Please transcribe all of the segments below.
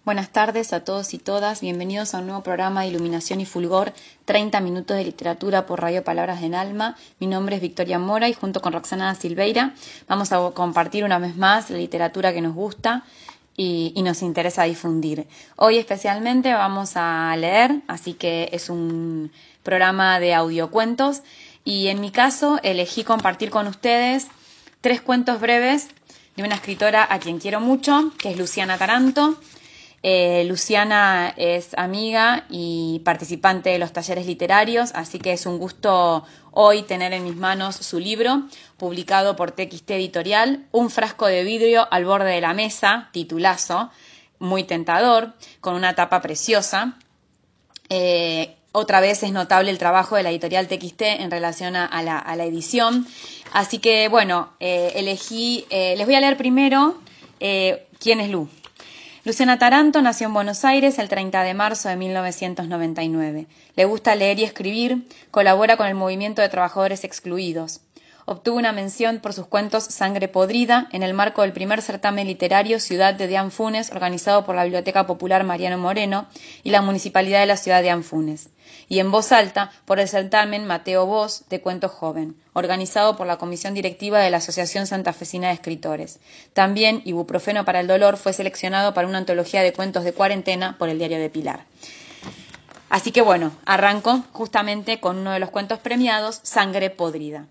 Buenas tardes a todos y todas, bienvenidos a un nuevo programa de Iluminación y Fulgor, 30 minutos de literatura por Radio Palabras del Alma. Mi nombre es Victoria Mora y junto con Roxana Silveira vamos a compartir una vez más la literatura que nos gusta y nos interesa difundir. Hoy especialmente vamos a leer, así que es un programa de audiocuentos y en mi caso elegí compartir con ustedes 3 cuentos breves de una escritora a quien quiero mucho, que es Luciana Taranto. Luciana es amiga y participante de los talleres literarios, así que es un gusto hoy tener en mis manos su libro, publicado por TXT Editorial, Un frasco de vidrio al borde de la mesa, titulazo, muy tentador, con una tapa preciosa. Otra vez es notable el trabajo de la editorial TXT en relación a la edición. Así que, bueno, elegí, les voy a leer primero quién es Lu. Luciana Taranto nació en Buenos Aires el 30 de marzo de 1999. Le gusta leer y escribir, colabora con el movimiento de trabajadores excluidos. Obtuvo una mención por sus cuentos Sangre Podrida en el marco del primer certamen literario Ciudad de Anfunes, organizado por la Biblioteca Popular Mariano Moreno y la Municipalidad de la Ciudad de Anfunes, y en voz alta por el certamen Mateo Voz de Cuento Joven, organizado por la Comisión Directiva de la Asociación Santafesina de Escritores. También Ibuprofeno para el Dolor fue seleccionado para una antología de cuentos de cuarentena por el Diario de Pilar. Así que bueno, arranco justamente con uno de los cuentos premiados, Sangre Podrida.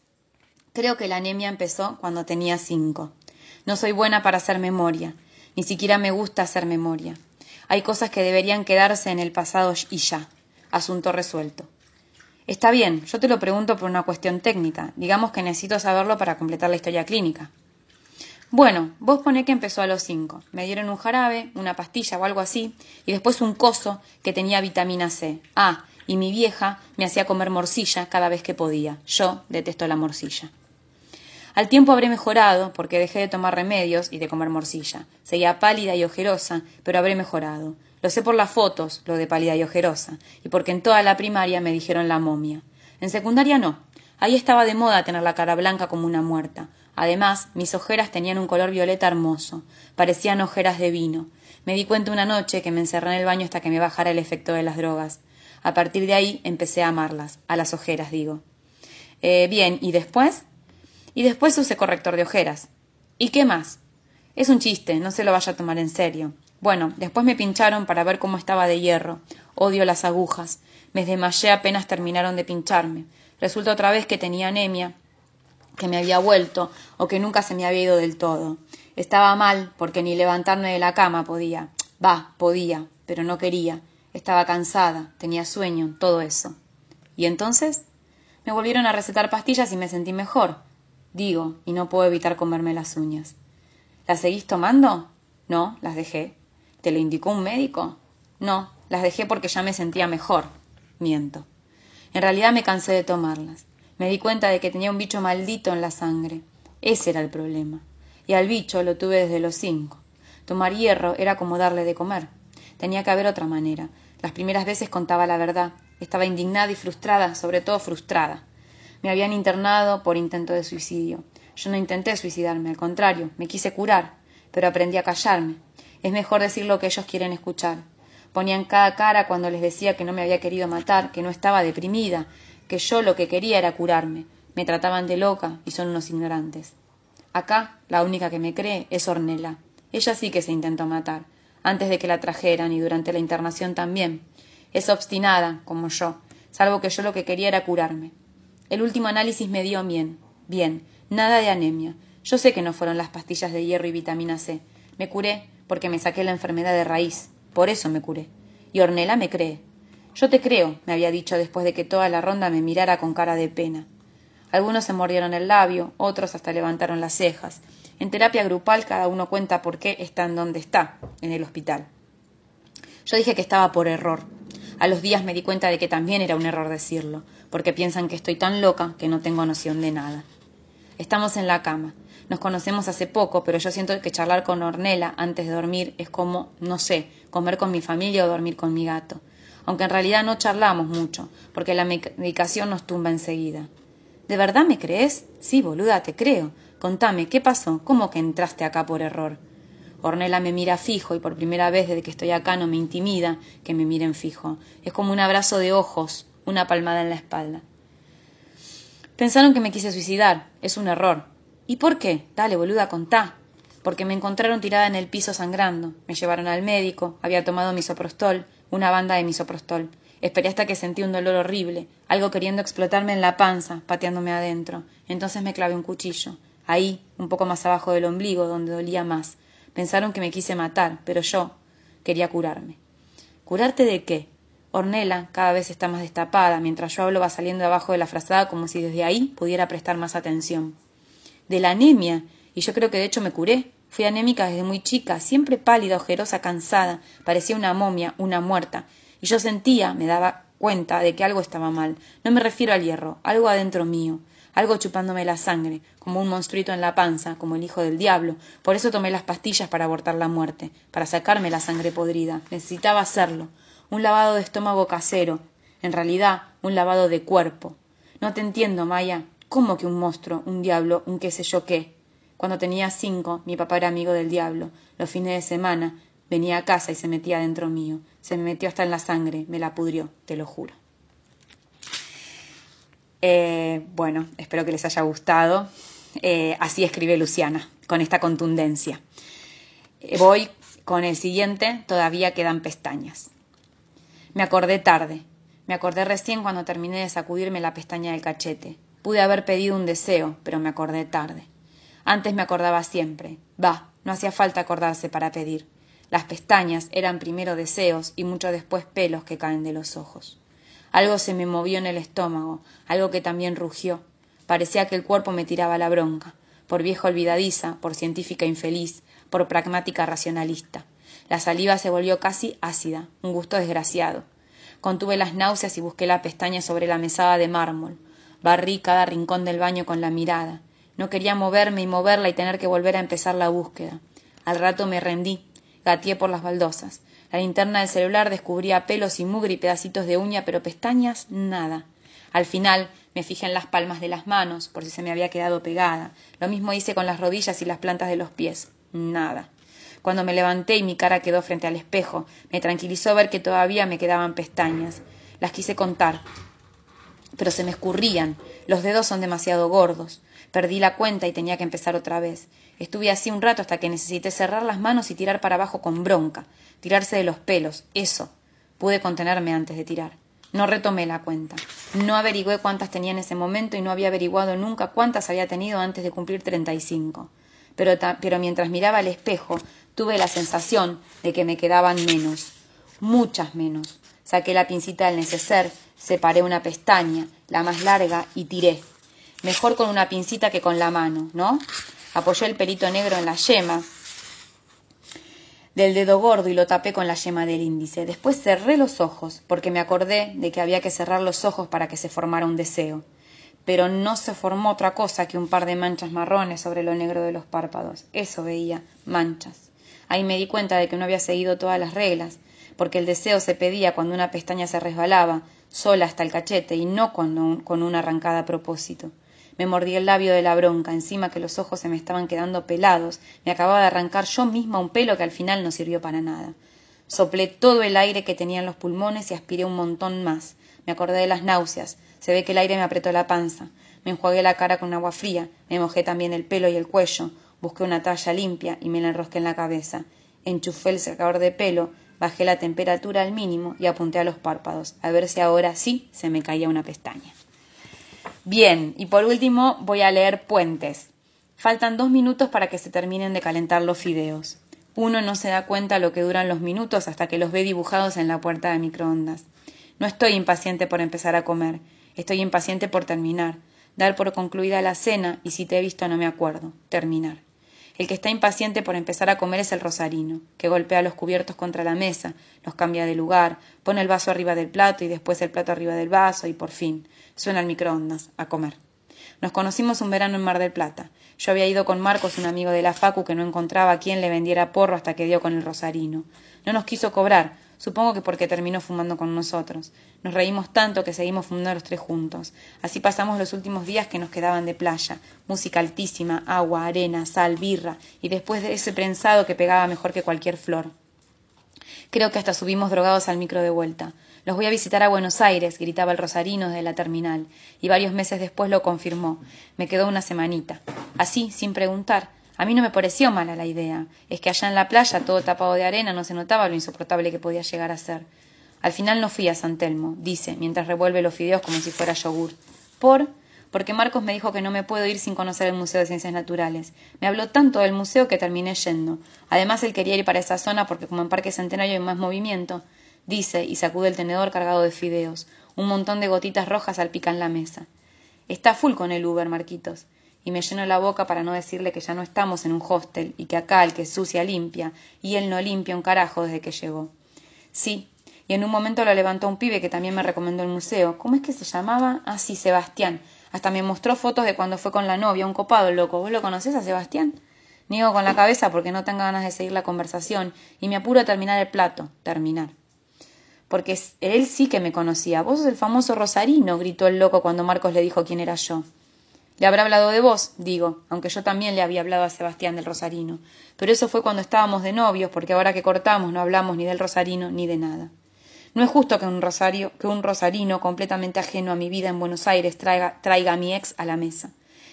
Creo que la anemia empezó cuando tenía 5. No soy buena para hacer memoria, ni siquiera me gusta hacer memoria. Hay cosas que deberían quedarse en el pasado y ya. Asunto resuelto. Está bien, yo te lo pregunto por una cuestión técnica. Digamos que necesito saberlo para completar la historia clínica. Bueno, vos poné que empezó a los 5. Me dieron un jarabe, una pastilla o algo así, y después un coso que tenía vitamina C. Ah, y mi vieja me hacía comer morcilla cada vez que podía. Yo detesto la morcilla. Al tiempo habré mejorado, porque dejé de tomar remedios y de comer morcilla. Seguía pálida y ojerosa, pero habré mejorado. Lo sé por las fotos, lo de pálida y ojerosa, y porque en toda la primaria me dijeron la momia. En secundaria no. Ahí estaba de moda tener la cara blanca como una muerta. Además, mis ojeras tenían un color violeta hermoso. Parecían ojeras de vino. Me di cuenta una noche que me encerré en el baño hasta que me bajara el efecto de las drogas. A partir de ahí empecé a amarlas, a las ojeras, digo. Bien, ¿y después? Y después usé corrector de ojeras. ¿Y qué más? Es un chiste, no se lo vaya a tomar en serio. Bueno, después me pincharon para ver cómo estaba de hierro. Odio las agujas. Me desmayé apenas terminaron de pincharme. Resulta otra vez que tenía anemia, que me había vuelto o que nunca se me había ido del todo. Estaba mal porque ni levantarme de la cama podía. Podía, pero no quería. Estaba cansada, tenía sueño, todo eso. ¿Y entonces? Me volvieron a recetar pastillas y me sentí mejor. Digo, y no puedo evitar comerme las uñas. ¿Las seguís tomando? No, las dejé. ¿Te lo indicó un médico? No, las dejé porque ya me sentía mejor. Miento. En realidad me cansé de tomarlas. Me di cuenta de que tenía un bicho maldito en la sangre. Ese era el problema. Y al bicho lo tuve desde los 5. Tomar hierro era como darle de comer. Tenía que haber otra manera. Las primeras veces contaba la verdad. Estaba indignada y frustrada, sobre todo frustrada. Me habían internado por intento de suicidio. Yo no intenté suicidarme, al contrario, me quise curar, pero aprendí a callarme. Es mejor decir lo que ellos quieren escuchar. Ponían cada cara cuando les decía que no me había querido matar, que no estaba deprimida, que yo lo que quería era curarme. Me trataban de loca y son unos ignorantes. Acá, la única que me cree es Ornella. Ella sí que se intentó matar, antes de que la trajeran y durante la internación también. Es obstinada, como yo, salvo que yo lo que quería era curarme. El último análisis me dio bien, nada de anemia. Yo sé que no fueron las pastillas de hierro y vitamina C. Me curé porque me saqué la enfermedad de raíz. Por eso me curé. Y Ornella me cree. Yo te creo, me había dicho después de que toda la ronda me mirara con cara de pena. Algunos se mordieron el labio, otros hasta levantaron las cejas. En terapia grupal cada uno cuenta por qué está en donde está, en el hospital. Yo dije que estaba por error. A los días me di cuenta de que también era un error decirlo, porque piensan que estoy tan loca que no tengo noción de nada. Estamos en la cama. Nos conocemos hace poco, pero yo siento que charlar con Ornella antes de dormir es como, no sé, comer con mi familia o dormir con mi gato. Aunque en realidad no charlamos mucho, porque la medicación nos tumba enseguida. ¿De verdad me crees? Sí, boluda, te creo. Contame, ¿qué pasó? ¿Cómo que entraste acá por error? Ornella me mira fijo y por primera vez desde que estoy acá no me intimida que me miren fijo. Es como un abrazo de ojos, una palmada en la espalda. Pensaron que me quise suicidar. Es un error. ¿Y por qué? Dale, boluda, contá. Porque me encontraron tirada en el piso sangrando. Me llevaron al médico. Había tomado misoprostol, una banda de misoprostol. Esperé hasta que sentí un dolor horrible, algo queriendo explotarme en la panza, pateándome adentro. Entonces me clavé un cuchillo. Ahí, un poco más abajo del ombligo, donde dolía más. Pensaron que me quise matar, pero yo quería curarme. ¿Curarte de qué? Ornella cada vez está más destapada, mientras yo hablo va saliendo abajo de la frazada como si desde ahí pudiera prestar más atención. De la anemia, y yo creo que de hecho me curé. Fui anémica desde muy chica, siempre pálida, ojerosa, cansada, parecía una momia, una muerta, y yo sentía, me daba cuenta de que algo estaba mal. No me refiero al hierro, algo adentro mío, algo chupándome la sangre, como un monstruito en la panza, como el hijo del diablo. Por eso tomé las pastillas para abortar la muerte, para sacarme la sangre podrida. Necesitaba hacerlo. Un lavado de estómago casero, en realidad un lavado de cuerpo. No te entiendo, Maya. ¿Cómo que un monstruo, un diablo, un qué sé yo qué? Cuando tenía 5, mi papá era amigo del diablo. Los fines de semana venía a casa y se metía dentro mío. Se me metió hasta en la sangre, me la pudrió, te lo juro. Bueno, espero que les haya gustado. Así escribe Luciana, con esta contundencia. Voy con el siguiente, todavía quedan pestañas. Me acordé tarde. Me acordé recién cuando terminé de sacudirme la pestaña del cachete. Pude haber pedido un deseo, pero me acordé tarde. Antes me acordaba siempre. No hacía falta acordarse para pedir. Las pestañas eran primero deseos y mucho después pelos que caen de los ojos. Algo se me movió en el estómago, algo que también rugió. Parecía que el cuerpo me tiraba la bronca, por vieja olvidadiza, por científica infeliz, por pragmática racionalista. La saliva se volvió casi ácida, un gusto desgraciado. Contuve las náuseas y busqué la pestaña sobre la mesada de mármol. Barrí cada rincón del baño con la mirada. No quería moverme y moverla y tener que volver a empezar la búsqueda. Al rato me rendí, gateé por las baldosas. La linterna del celular descubría pelos y mugre y pedacitos de uña, pero pestañas, nada. Al final me fijé en las palmas de las manos, por si se me había quedado pegada. Lo mismo hice con las rodillas y las plantas de los pies. Nada. Cuando me levanté y mi cara quedó frente al espejo, me tranquilizó ver que todavía me quedaban pestañas. Las quise contar, pero se me escurrían. Los dedos son demasiado gordos. Perdí la cuenta y tenía que empezar otra vez. Estuve así un rato hasta que necesité cerrar las manos y tirar para abajo con bronca. Tirarse de los pelos, eso. Pude contenerme antes de tirar. No retomé la cuenta. No averigüé cuántas tenía en ese momento y no había averiguado nunca cuántas había tenido antes de cumplir 35. Pero mientras miraba al espejo, tuve la sensación de que me quedaban menos. Muchas menos. Saqué la pincita del neceser, separé una pestaña, la más larga, y tiré. Mejor con una pincita que con la mano, ¿no? Apoyé el pelito negro en la yema del dedo gordo y lo tapé con la yema del índice. Después cerré los ojos, porque me acordé de que había que cerrar los ojos para que se formara un deseo. Pero no se formó otra cosa que un par de manchas marrones sobre lo negro de los párpados. Eso veía, manchas. Ahí me di cuenta de que no había seguido todas las reglas, porque el deseo se pedía cuando una pestaña se resbalaba, sola hasta el cachete, y no con una arrancada a propósito. Me mordí el labio de la bronca, encima que los ojos se me estaban quedando pelados. Me acababa de arrancar yo misma un pelo que al final no sirvió para nada. Soplé todo el aire que tenía en los pulmones y aspiré un montón más. Me acordé de las náuseas. Se ve que el aire me apretó la panza. Me enjuagué la cara con agua fría. Me mojé también el pelo y el cuello. Busqué una toalla limpia y me la enrosqué en la cabeza. Enchufé el secador de pelo, bajé la temperatura al mínimo y apunté a los párpados, a ver si ahora sí se me caía una pestaña. Bien, y por último voy a leer puentes. Faltan 2 minutos para que se terminen de calentar los fideos. Uno no se da cuenta lo que duran los minutos hasta que los ve dibujados en la puerta de microondas. No estoy impaciente por empezar a comer, estoy impaciente por terminar, dar por concluida la cena y si te he visto no me acuerdo, terminar. El que está impaciente por empezar a comer es el rosarino, que golpea los cubiertos contra la mesa, los cambia de lugar, pone el vaso arriba del plato y después el plato arriba del vaso y por fin suena el microondas, a comer. Nos conocimos un verano en Mar del Plata. Yo había ido con Marcos, un amigo de la facu que no encontraba a quien le vendiera porro hasta que dio con el rosarino. No nos quiso cobrar, supongo que porque terminó fumando con nosotros. Nos reímos tanto que seguimos fumando los tres juntos. Así pasamos los últimos días que nos quedaban de playa. Música altísima, agua, arena, sal, birra, y después de ese prensado que pegaba mejor que cualquier flor. Creo que hasta subimos drogados al micro de vuelta. Los voy a visitar a Buenos Aires, gritaba el rosarino desde la terminal, y varios meses después lo confirmó. Me quedó una semanita. Así, sin preguntar. A mí no me pareció mala la idea. Es que allá en la playa, todo tapado de arena, no se notaba lo insoportable que podía llegar a ser. Al final no fui a San Telmo, dice, mientras revuelve los fideos como si fuera yogur. Porque Marcos me dijo que no me puedo ir sin conocer el Museo de Ciencias Naturales. Me habló tanto del museo que terminé yendo. Además, él quería ir para esa zona porque como en Parque Centenario hay más movimiento, dice, y sacude el tenedor cargado de fideos. Un montón de gotitas rojas salpican la mesa. Está full con el Uber, Marquitos. Y me lleno la boca para no decirle que ya no estamos en un hostel y que acá el que sucia limpia, y él no limpia un carajo desde que llegó. Sí, y en un momento lo levantó un pibe que también me recomendó el museo. ¿Cómo es que se llamaba? Ah, sí, Sebastián. Hasta me mostró fotos de cuando fue con la novia, un copado, el loco. ¿Vos lo conocés a Sebastián? Niego con la cabeza porque no tengo ganas de seguir la conversación y me apuro a terminar el plato. Terminar. Porque él sí que me conocía. Vos sos el famoso rosarino, gritó el loco cuando Marcos le dijo quién era yo. Le habrá hablado de vos, digo, aunque yo también le había hablado a Sebastián del rosarino. Pero eso fue cuando estábamos de novios, porque ahora que cortamos no hablamos ni del rosarino ni de nada. No es justo que un rosarino completamente ajeno a mi vida en Buenos Aires traiga a mi ex a la mesa.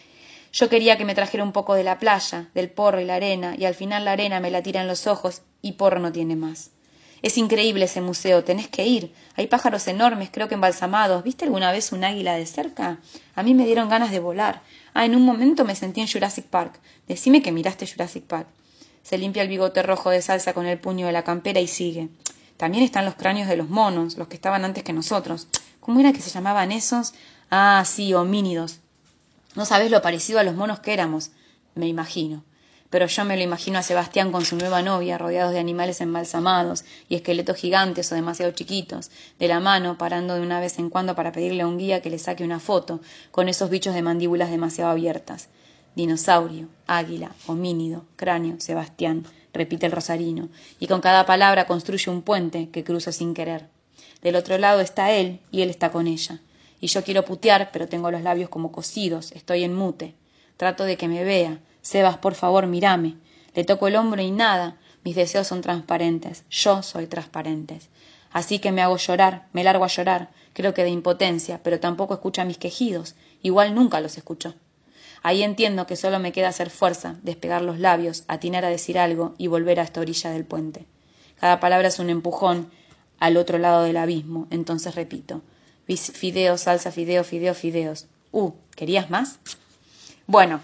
Yo quería que me trajera un poco de la playa, del porro y la arena, y al final la arena me la tira en los ojos y porro no tiene más. Es increíble ese museo, tenés que ir. Hay pájaros enormes, creo que embalsamados. ¿Viste alguna vez un águila de cerca? A mí me dieron ganas de volar. Ah, en un momento me sentí en Jurassic Park. Decime que miraste Jurassic Park. Se limpia el bigote rojo de salsa con el puño de la campera y sigue. También están los cráneos de los monos, los que estaban antes que nosotros. ¿Cómo era que se llamaban esos? Ah, sí, homínidos. No sabés lo parecido a los monos que éramos. Me imagino. Pero yo me lo imagino a Sebastián con su nueva novia, rodeados de animales embalsamados y esqueletos gigantes o demasiado chiquitos, de la mano, parando de una vez en cuando para pedirle a un guía que le saque una foto, con esos bichos de mandíbulas demasiado abiertas. Dinosaurio, águila, homínido, cráneo, Sebastián, repite el rosarino, y con cada palabra construye un puente que cruzo sin querer. Del otro lado está él, y él está con ella. Y yo quiero putear, pero tengo los labios como cosidos, estoy en mute. Trato de que me vea. Sebas, por favor, mírame. Le toco el hombro y nada. Mis deseos son transparentes. Yo soy transparente. Así que me hago llorar, me largo a llorar. Creo que de impotencia, pero tampoco escucha mis quejidos. Igual nunca los escuchó. Ahí entiendo que solo me queda hacer fuerza, despegar los labios, atinar a decir algo y volver a esta orilla del puente. Cada palabra es un empujón al otro lado del abismo. Entonces repito. Fideos, salsa, fideos, fideos, fideos. ¿Querías más? Bueno,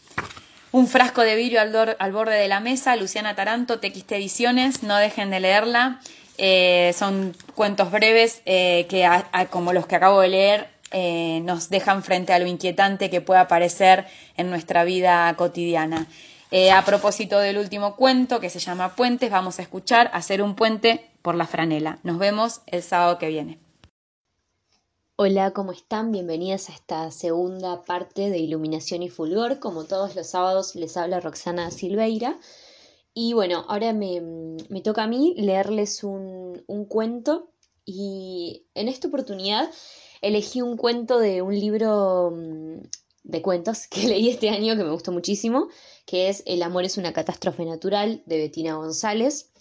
un frasco de vidrio al borde de la mesa, Luciana Taranto, TXT Ediciones, no dejen de leerla. Son cuentos breves que, como los que acabo de leer, nos dejan frente a lo inquietante que puede aparecer en nuestra vida cotidiana. A propósito del último cuento, que se llama Puentes, vamos a escuchar Hacer un puente por la franela. Nos vemos el sábado que viene. Hola, ¿cómo están? Bienvenidas a esta segunda parte de Iluminación y Fulgor. Como todos los sábados les habla Roxana Silveira. Y bueno, ahora me toca a mí leerles un cuento y en esta oportunidad elegí un cuento de un libro de cuentos que leí este año que me gustó muchísimo, que es El amor es una catástrofe natural de Bettina González.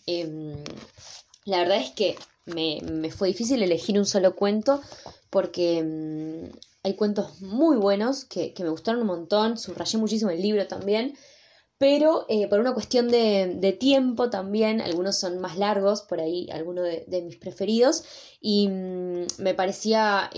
La verdad es que me fue difícil elegir un solo cuento porque hay cuentos muy buenos que me gustaron un montón, subrayé muchísimo el libro también, pero por una cuestión de tiempo también, algunos son más largos, por ahí algunos de mis preferidos, y me parecía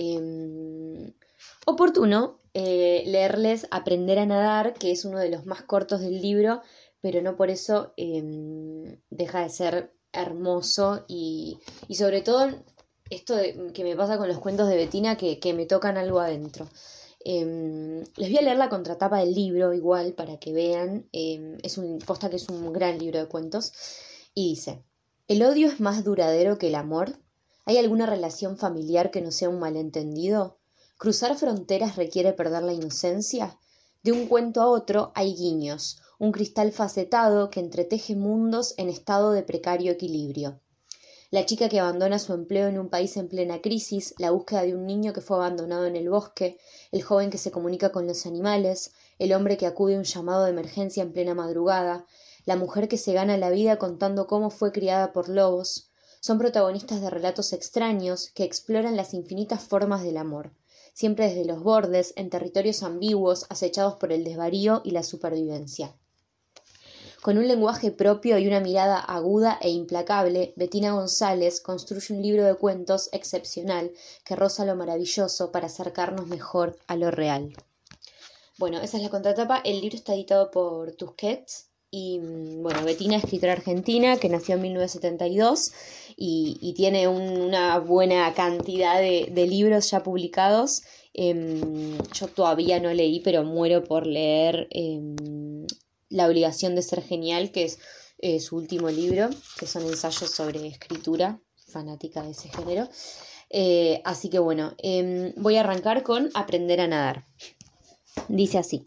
oportuno leerles Aprender a nadar, que es uno de los más cortos del libro, pero no por eso deja de ser hermoso y sobre todo esto que me pasa con los cuentos de Bettina que me tocan algo adentro. Les voy a leer la contratapa del libro igual para que vean, posta que es un gran libro de cuentos y dice: ¿el odio es más duradero que el amor? ¿Hay alguna relación familiar que no sea un malentendido? ¿Cruzar fronteras requiere perder la inocencia? De un cuento a otro hay guiños, un cristal facetado que entreteje mundos en estado de precario equilibrio. La chica que abandona su empleo en un país en plena crisis, la búsqueda de un niño que fue abandonado en el bosque, el joven que se comunica con los animales, el hombre que acude a un llamado de emergencia en plena madrugada, la mujer que se gana la vida contando cómo fue criada por lobos, son protagonistas de relatos extraños que exploran las infinitas formas del amor, siempre desde los bordes, en territorios ambiguos, acechados por el desvarío y la supervivencia. Con un lenguaje propio y una mirada aguda e implacable, Bettina González construye un libro de cuentos excepcional que roza lo maravilloso para acercarnos mejor a lo real. Bueno, esa es la contratapa. El libro está editado por Tusquets y, bueno, Bettina es escritora argentina que nació en 1972 y tiene una buena cantidad de libros ya publicados. Yo todavía no leí, pero muero por leer La obligación de ser genial, que es su último libro, que son ensayos sobre escritura, fanática de ese género. Así que bueno, voy a arrancar con Aprender a nadar. Dice así.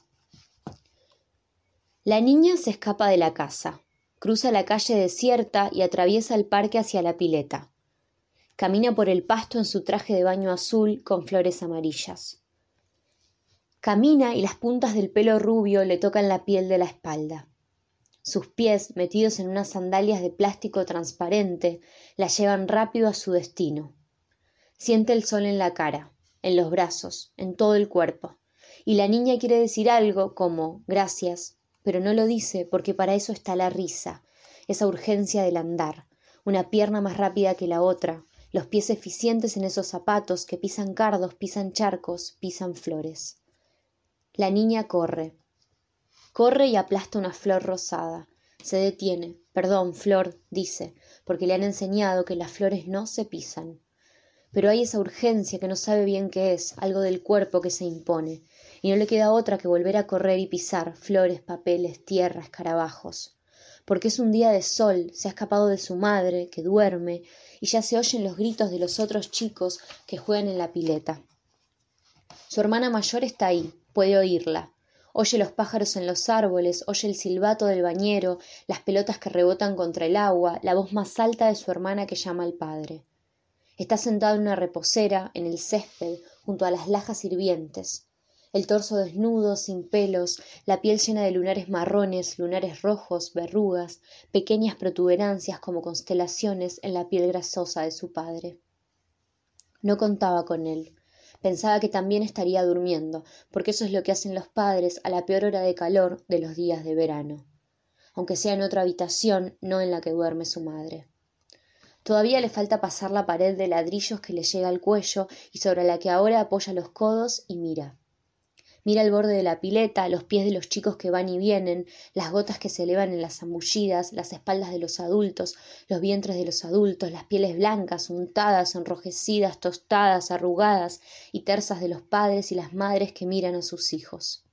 La niña se escapa de la casa, cruza la calle desierta y atraviesa el parque hacia la pileta. Camina por el pasto en su traje de baño azul con flores amarillas. Camina y las puntas del pelo rubio le tocan la piel de la espalda. Sus pies, metidos en unas sandalias de plástico transparente, la llevan rápido a su destino. Siente el sol en la cara, en los brazos, en todo el cuerpo. Y la niña quiere decir algo como gracias, pero no lo dice porque para eso está la risa, esa urgencia del andar, una pierna más rápida que la otra, los pies eficientes en esos zapatos que pisan cardos, pisan charcos, pisan flores. La niña corre. Corre y aplasta una flor rosada. Se detiene. Perdón, flor, dice, porque le han enseñado que las flores no se pisan. Pero hay esa urgencia que no sabe bien qué es, algo del cuerpo que se impone, y no le queda otra que volver a correr y pisar flores, papeles, tierra, escarabajos. Porque es un día de sol, se ha escapado de su madre, que duerme, y ya se oyen los gritos de los otros chicos que juegan en la pileta. Su hermana mayor está ahí, puede oírla. Oye los pájaros en los árboles, oye el silbato del bañero, las pelotas que rebotan contra el agua, la voz más alta de su hermana que llama al padre. Está sentado en una reposera, en el césped, junto a las lajas hirvientes. El torso desnudo, sin pelos, la piel llena de lunares marrones, lunares rojos, verrugas, pequeñas protuberancias como constelaciones en la piel grasosa de su padre. No contaba con él. Pensaba que también estaría durmiendo, porque eso es lo que hacen los padres a la peor hora de calor de los días de verano, aunque sea en otra habitación, no en la que duerme su madre. Todavía le falta pasar la pared de ladrillos que le llega al cuello y sobre la que ahora apoya los codos y mira. Mira el borde de la pileta, los pies de los chicos que van y vienen, las gotas que se elevan en las zambullidas, las espaldas de los adultos, los vientres de los adultos, las pieles blancas, untadas, enrojecidas, tostadas, arrugadas y tersas de los padres y las madres que miran a sus hijos.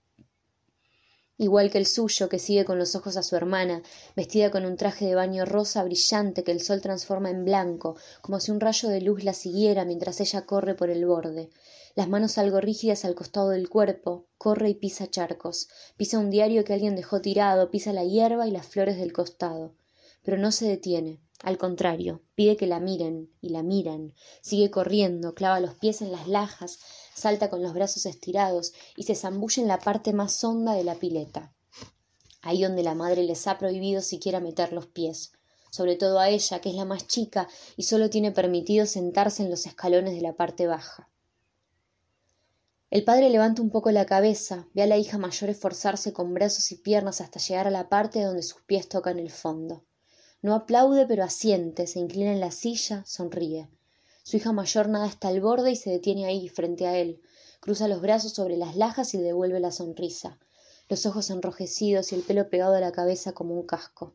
Igual que el suyo, que sigue con los ojos a su hermana, vestida con un traje de baño rosa brillante que el sol transforma en blanco, como si un rayo de luz la siguiera mientras ella corre por el borde. Las manos algo rígidas al costado del cuerpo, corre y pisa charcos, pisa un diario que alguien dejó tirado, pisa la hierba y las flores del costado. Pero no se detiene, al contrario, pide que la miren, y la miran, sigue corriendo, clava los pies en las lajas, salta con los brazos estirados y se zambulle en la parte más honda de la pileta, ahí donde la madre les ha prohibido siquiera meter los pies, sobre todo a ella, que es la más chica y solo tiene permitido sentarse en los escalones de la parte baja. El padre levanta un poco la cabeza, ve a la hija mayor esforzarse con brazos y piernas hasta llegar a la parte donde sus pies tocan el fondo. No aplaude, pero asiente, se inclina en la silla, sonríe. Su hija mayor nada hasta el borde y se detiene ahí, frente a él. Cruza los brazos sobre las lajas y devuelve la sonrisa. Los ojos enrojecidos y el pelo pegado a la cabeza como un casco.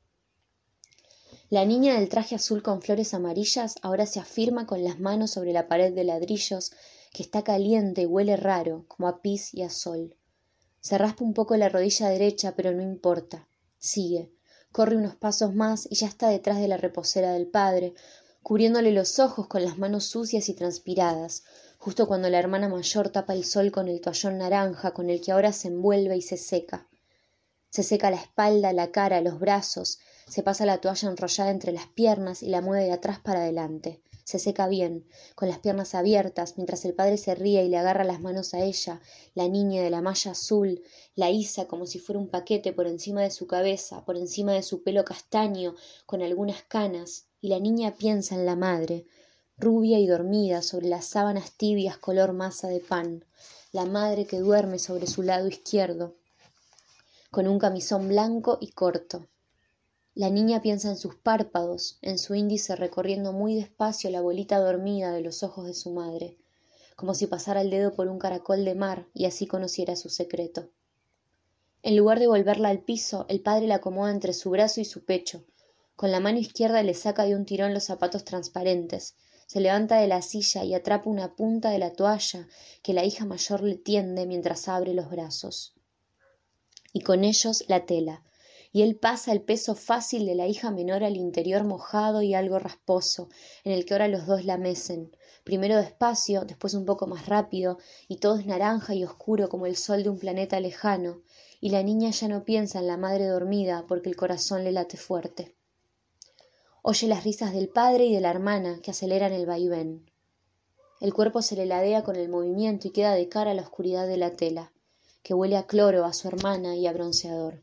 La niña del traje azul con flores amarillas ahora se afirma con las manos sobre la pared de ladrillos, que está caliente y huele raro, como a pis y a sol. Se raspa un poco la rodilla derecha, pero no importa. Sigue. Corre unos pasos más y ya está detrás de la reposera del padre, cubriéndole los ojos con las manos sucias y transpiradas, justo cuando la hermana mayor tapa el sol con el toallón naranja con el que ahora se envuelve y se seca. Se seca la espalda, la cara, los brazos, se pasa la toalla enrollada entre las piernas y la mueve de atrás para adelante. Se seca bien, con las piernas abiertas, mientras el padre se ríe y le agarra las manos a ella, la niña de la malla azul, la iza como si fuera un paquete por encima de su cabeza, por encima de su pelo castaño, con algunas canas, y la niña piensa en la madre, rubia y dormida sobre las sábanas tibias color masa de pan, la madre que duerme sobre su lado izquierdo, con un camisón blanco y corto. La niña piensa en sus párpados, en su índice recorriendo muy despacio la bolita dormida de los ojos de su madre, como si pasara el dedo por un caracol de mar y así conociera su secreto. En lugar de volverla al piso, el padre la acomoda entre su brazo y su pecho. Con la mano izquierda le saca de un tirón los zapatos transparentes, se levanta de la silla y atrapa una punta de la toalla que la hija mayor le tiende mientras abre los brazos. Y con ellos la tela, y él pasa el peso fácil de la hija menor al interior mojado y algo rasposo, en el que ahora los dos la mecen, primero despacio, después un poco más rápido, y todo es naranja y oscuro como el sol de un planeta lejano, y la niña ya no piensa en la madre dormida porque el corazón le late fuerte. Oye las risas del padre y de la hermana que aceleran el vaivén. El cuerpo se le ladea con el movimiento y queda de cara a la oscuridad de la tela, que huele a cloro, a su hermana y a bronceador.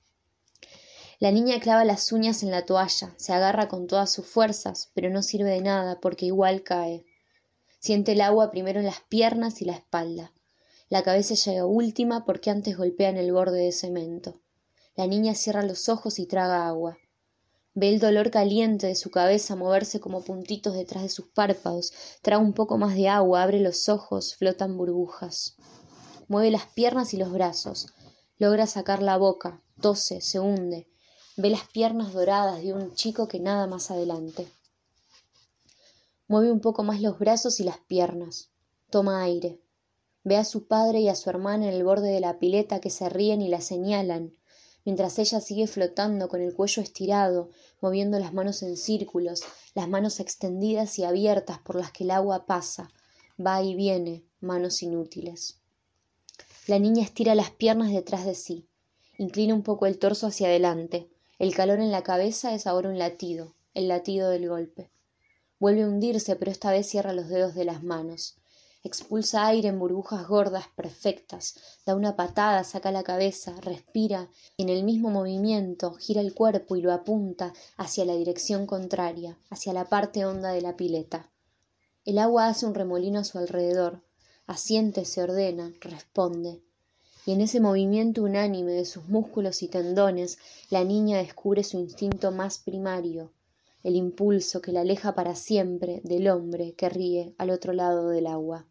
La niña clava las uñas en la toalla, se agarra con todas sus fuerzas, pero no sirve de nada porque igual cae. Siente el agua primero en las piernas y la espalda. La cabeza llega última porque antes golpea en el borde de cemento. La niña cierra los ojos y traga agua. Ve el dolor caliente de su cabeza moverse como puntitos detrás de sus párpados, traga un poco más de agua, abre los ojos, flotan burbujas. Mueve las piernas y los brazos, logra sacar la boca, tose, se hunde. Ve las piernas doradas de un chico que nada más adelante. Mueve un poco más los brazos y las piernas. Toma aire. Ve a su padre y a su hermana en el borde de la pileta que se ríen y la señalan, mientras ella sigue flotando con el cuello estirado, moviendo las manos en círculos, las manos extendidas y abiertas por las que el agua pasa, va y viene, manos inútiles. La niña estira las piernas detrás de sí, inclina un poco el torso hacia adelante. El calor en la cabeza es ahora un latido, el latido del golpe. Vuelve a hundirse, pero esta vez cierra los dedos de las manos. Expulsa aire en burbujas gordas perfectas, da una patada, saca la cabeza, respira y en el mismo movimiento gira el cuerpo y lo apunta hacia la dirección contraria, hacia la parte honda de la pileta. El agua hace un remolino a su alrededor, asiente, se ordena, responde. Y en ese movimiento unánime de sus músculos y tendones, la niña descubre su instinto más primario, el impulso que la aleja para siempre del hombre que ríe al otro lado del agua.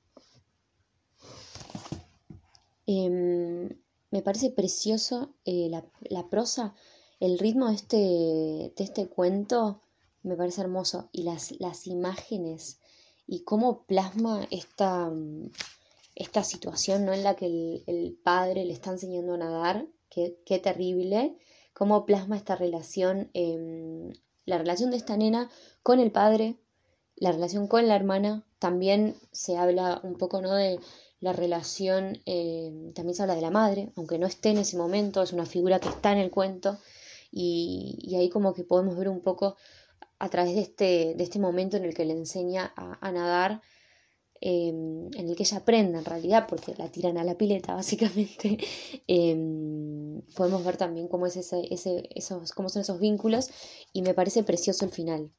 Me parece precioso la prosa, el ritmo de este cuento me parece hermoso, y las imágenes y cómo plasma esta situación, ¿no?, en la que el padre le está enseñando a nadar, qué terrible, cómo plasma esta relación, la relación de esta nena con el padre, la relación con la hermana. También se habla un poco, ¿no?, de la relación, también se habla de la madre, aunque no esté en ese momento, es una figura que está en el cuento, y ahí como que podemos ver un poco a través de este momento en el que le enseña a nadar, en el que ella aprende en realidad, porque la tiran a la pileta básicamente. Podemos ver también cómo es cómo son esos vínculos, y me parece precioso el final.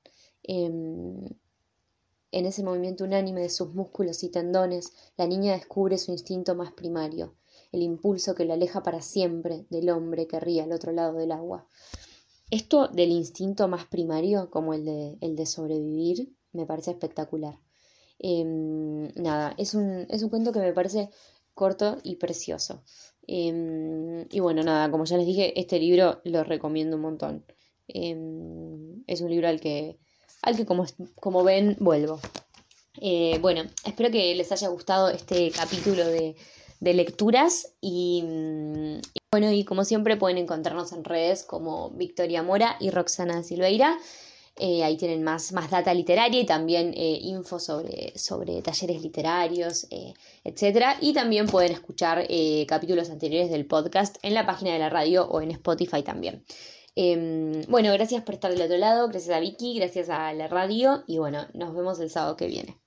En ese movimiento unánime de sus músculos y tendones, la niña descubre su instinto más primario, el impulso que la aleja para siempre del hombre que ríe al otro lado del agua. Esto del instinto más primario, como el de sobrevivir, me parece espectacular. Nada, es un cuento que me parece corto y precioso. Y bueno, nada, como ya les dije, este libro lo recomiendo un montón. Es un libro al que como ven, vuelvo. Bueno, espero que les haya gustado este capítulo de lecturas, y bueno, y como siempre pueden encontrarnos en redes como Victoria Mora y Roxana Silveira. Ahí tienen más data literaria y también info sobre talleres literarios, etc. Y también pueden escuchar capítulos anteriores del podcast en la página de la radio o en Spotify también. Bueno, gracias por estar del otro lado, gracias a Vicky, gracias a la radio y bueno, nos vemos el sábado que viene.